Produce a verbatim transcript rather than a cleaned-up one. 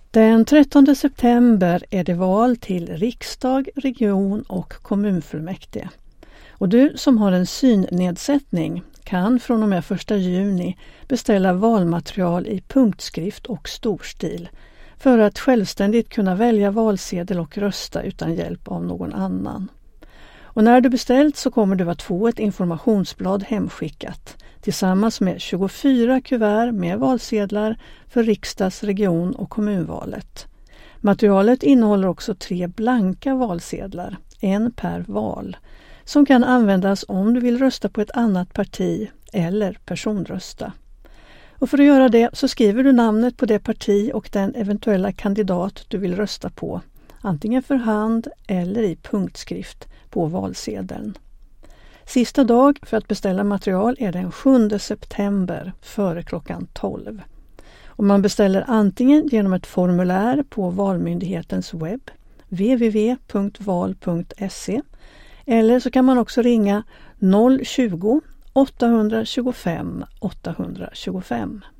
Den trettonde september är det val till riksdag, region och kommunfullmäktige. Och du som har en synnedsättning kan från och med första juni beställa valmaterial i punktskrift och storstil för att självständigt kunna välja valsedel och rösta utan hjälp av någon annan. Och när du beställt så kommer du att få ett informationsblad hemskickat tillsammans med tjugofyra kuvert med valsedlar för riksdags-, region- och kommunvalet. Materialet innehåller också tre blanka valsedlar, en per val, som kan användas om du vill rösta på ett annat parti eller personrösta. Och för att göra det så skriver du namnet på det parti och den eventuella kandidat du vill rösta på, antingen för hand eller i punktskrift på valsedeln. Sista dag för att beställa material är den sjunde september före klockan tolv. Och man beställer antingen genom ett formulär på Valmyndighetens webb w w w punkt val punkt se eller så kan man också ringa noll tjugo, åtta tjugofem, åtta tjugofem.